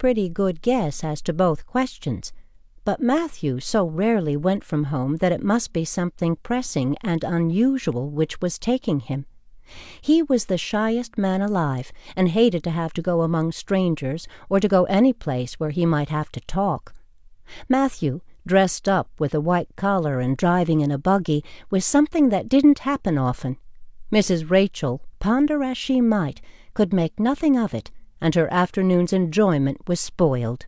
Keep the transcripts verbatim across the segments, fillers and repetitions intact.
pretty good guess as to both questions, but Matthew so rarely went from home that it must be something pressing and unusual which was taking him. He was the shyest man alive, and hated to have to go among strangers or to go any place where he might have to talk. Matthew, dressed up with a white collar and driving in a buggy, was something that didn't happen often. Missus Rachel, ponder as she might, could make nothing of it, and her afternoon's enjoyment was spoiled.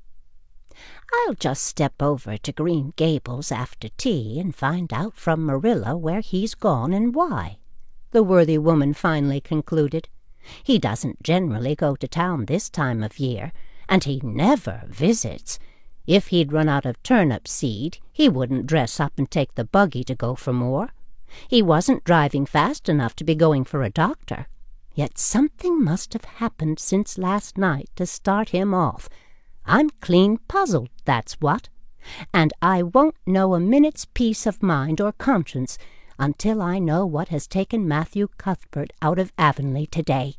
"I'll just step over to Green Gables after tea and find out from Marilla where he's gone and why," the worthy woman finally concluded. "He doesn't generally go to town this time of year, and he never visits. If he'd run out of turnip seed, he wouldn't dress up and take the buggy to go for more. He wasn't driving fast enough to be going for a doctor. Yet something must have happened since last night to start him off. I'm clean puzzled, that's what. And I won't know a minute's peace of mind or conscience until I know what has taken Matthew Cuthbert out of Avonlea today."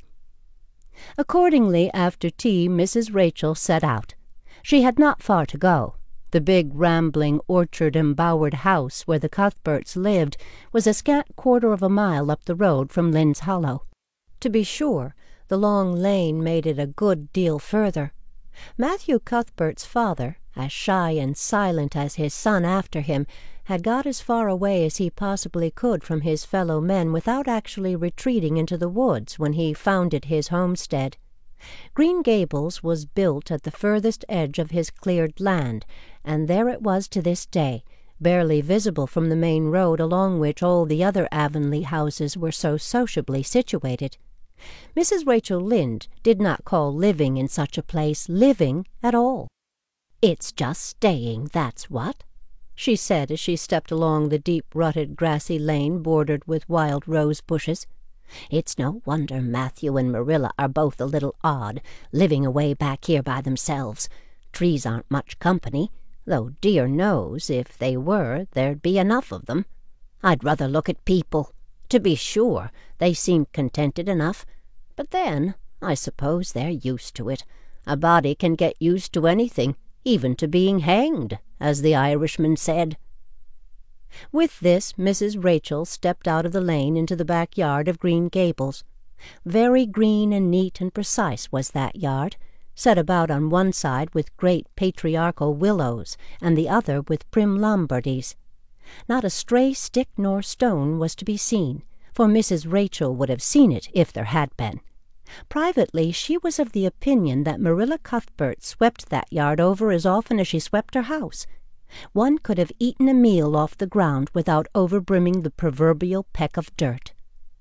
Accordingly, after tea, Missus Rachel set out. She had not far to go. The big, rambling, orchard-embowered house where the Cuthberts lived was a scant quarter of a mile up the road from Lynn's Hollow. To be sure, the long lane made it a good deal further. Matthew Cuthbert's father, as shy and silent as his son after him, had got as far away as he possibly could from his fellow men without actually retreating into the woods when he founded his homestead. Green Gables was built at the furthest edge of his cleared land, and there it was to this day, barely visible from the main road along which all the other Avonlea houses were so sociably situated. Missus Rachel Lynde did not call living in such a place living at all. "It's just staying, that's what," she said as she stepped along the deep-rutted grassy lane bordered with wild rose bushes. "It's no wonder Matthew and Marilla are both a little odd, living away back here by themselves. Trees aren't much company, though dear knows if they were there'd be enough of them. I'd rather look at people. To be sure, they seem contented enough, but then I suppose they're used to it. A body can get used to anything, even to being hanged, as the Irishman said." With this, Missus Rachel stepped out of the lane into the backyard of Green Gables. Very green and neat and precise was that yard, set about on one side with great patriarchal willows and the other with prim Lombardies. Not a stray stick nor stone was to be seen, for Missus Rachel would have seen it if there had been. Privately, she was of the opinion that Marilla Cuthbert swept that yard over as often as she swept her house. One could have eaten a meal off the ground without overbrimming the proverbial peck of dirt.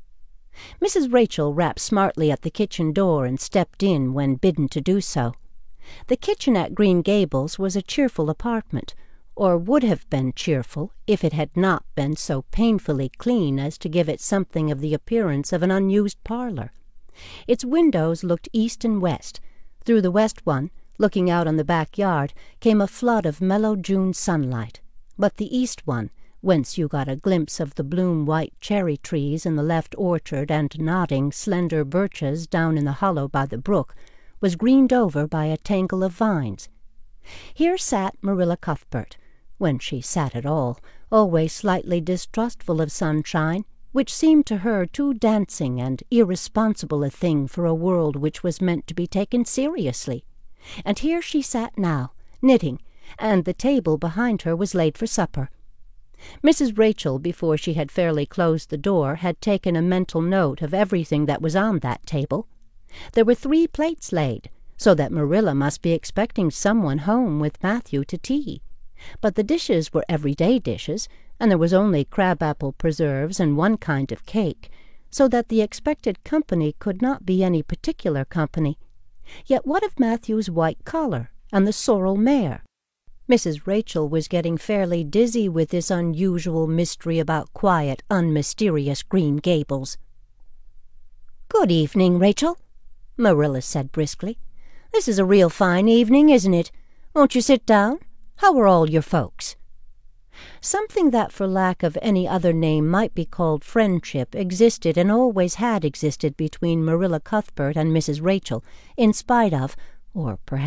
Missus Rachel rapped smartly at the kitchen door and stepped in when bidden to do so. The kitchen at Green Gables was a cheerful apartment, or would have been cheerful if it had not been so painfully clean as to give it something of the appearance of an unused parlor. Its windows looked east and west. Through the west one, looking out on the backyard, came a flood of mellow June sunlight, but the east one, whence you got a glimpse of the bloom-white cherry trees in the left orchard and nodding, slender birches down in the hollow by the brook, was greened over by a tangle of vines. Here sat Marilla Cuthbert, when she sat at all, always slightly distrustful of sunshine, which seemed to her too dancing and irresponsible a thing for a world which was meant to be taken seriously. And here she sat now, knitting, and the table behind her was laid for supper. Missus Rachel, before she had fairly closed the door, had taken a mental note of everything that was on that table. There were three plates laid, so that Marilla must be expecting someone home with Matthew to tea. But the dishes were everyday dishes, and there was only crab-apple preserves and one kind of cake, so that the expected company could not be any particular company. Yet what of Matthew's white collar and the sorrel mare? Missus Rachel was getting fairly dizzy with this unusual mystery about quiet, unmysterious Green Gables. "Good evening, Rachel," Marilla said briskly. "This is a real fine evening, isn't it? Won't you sit down? How are all your folks?" Something that for lack of any other name might be called friendship existed and always had existed between Marilla Cuthbert and Missus Rachel, in spite of, or perhaps